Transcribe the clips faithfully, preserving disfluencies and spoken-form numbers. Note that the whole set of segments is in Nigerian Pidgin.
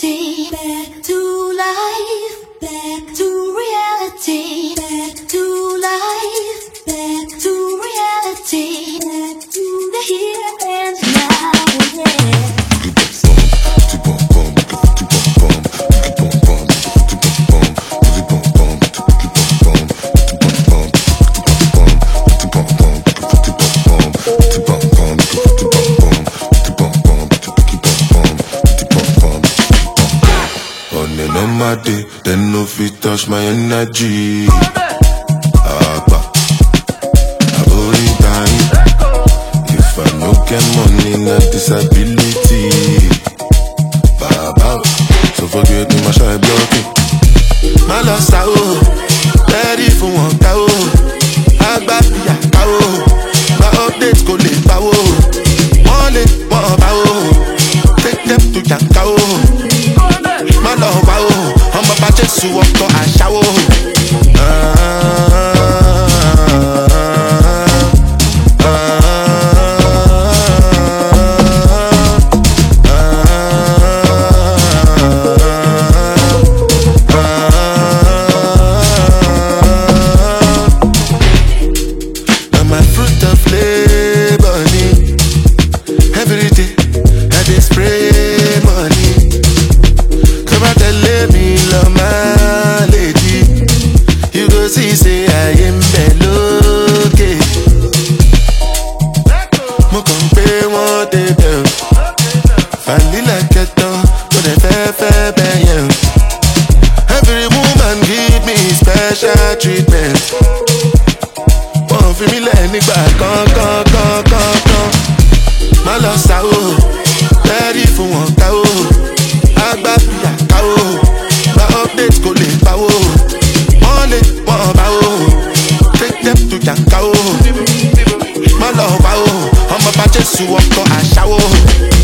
reality, back to life, back to reality, back to life, back to reality, back to the here and now, yeah. On my day, then no fit touch my energy. Agba, I body time. If I no get money, na disability. Baba, so forget me, my shy blocking. My loss out, ready for one cow. Agba, ya cow. My updates go late power. One late, one power. Take them to your cow. My love, I'm about to sue up to a shower. Now my fruit of labor, every day I dey spray money. Let me love my lady. You go see, say I am below. Mo kon pe won de bell. Fali like a dog, but I fair fair ben. Every woman give me special treatment. Won't feel me like nigga, come, come, come, come, come. My loss out, ready for one cow. Agba, ya cow. My updates go late power. One late, one power. Take them to your cow. My love, I'm about to sue up to a shower.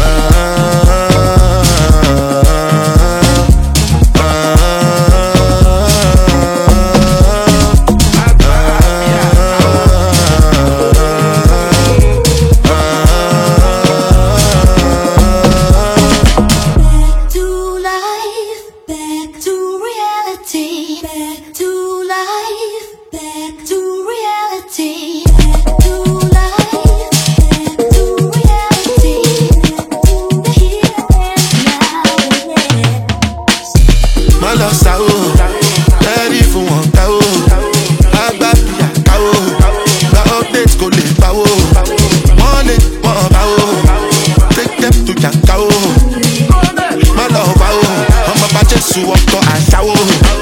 Back to life, back to reality, back to life, back to reality, back to the here and now, yeah. My loss out, ready for one cow. Agba, ya cow. My updates go late power. One late, one power. Take them to your cow. My love, I'm about to sue up to a shower.